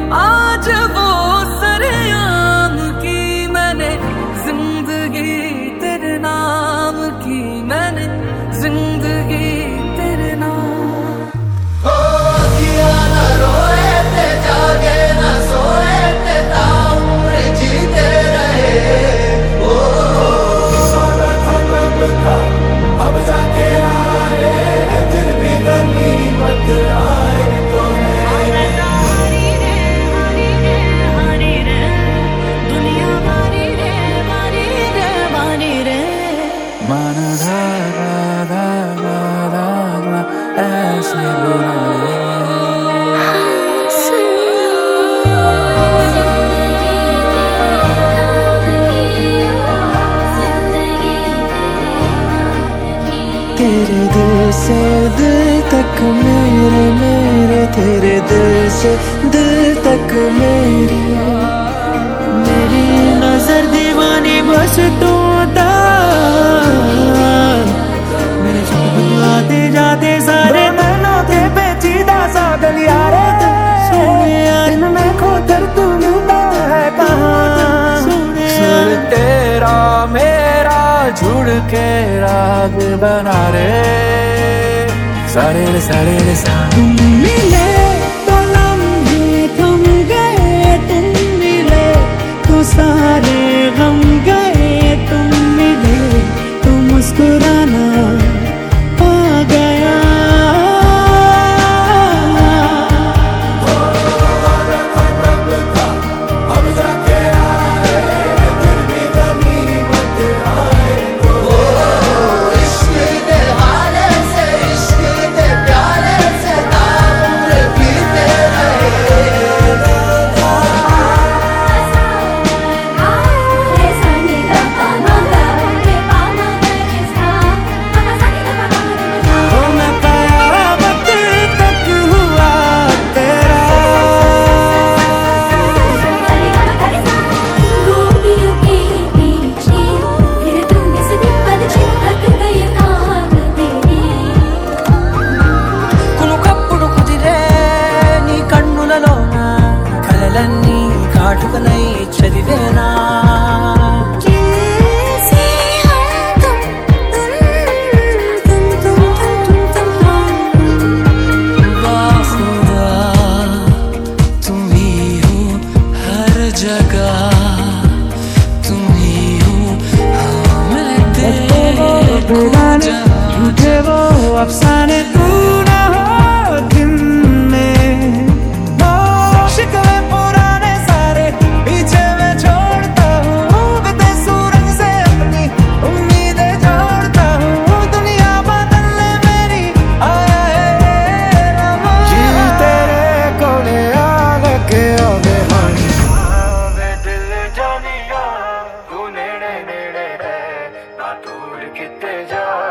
आज वो सरेआम की मैंने जिंदगी तेरे नाम की, मैंने जिंदगी तेरे नाम। हो किया ना रोए ते जागे ना सोए ते ताउम्र जीते रहे। ओ सारा थकब था अब जाके आए, दिल भी गनीमत आए तो माना धागा धागा धागा ऐसे बुलाए। तेरे दिल से दिल तक मेरे, मेरे तेरे दिल से दिल तक मेरी, मेरी नजर दीवानी बस तू था। मेरे जब आते जाते सारे नैनों थे पेचीदा सा गलियारे, इनमें खोकर तू मिलता है कहाँ। सुर तेरा मेरा जुड़ के राग बना रे, सारे रे सारे रे सा। तुम मिले तो लम्हे थम गए, तुम मिले तो सारे गम गए, तुम मिले तो मुस्कुराना आ गया। अब जाके आए, दिल भी गनीमत आए। ओ इश्क दे हाले से, इश्क दे प्यारे से ताउम्र बीते रहे। मैं कयामत तक हुआ तेरा। కునుకప్పుడు కుదిరే నీ కన్నులలోన కలలన్నీ కాటుకనై చదివేనా. वाह खुदा तुम ही हो हर जगह, तुम ही हो हाँ मैं देखूं जहाँ। झूठे वो अफसाने तू ना हो दिन में, शिकवे पुराने सारे पीछे मैं छोड़ता हूँ, बदे सूरज से अपनी उम्मीदें जोड़ता हूँ। दुनिया बदलने मेरी आया है रमा। जी तेरे कोले आके आवे हानी, आवे दिल जानिया तू नेड़े नेड़े है ना दूर किते जा।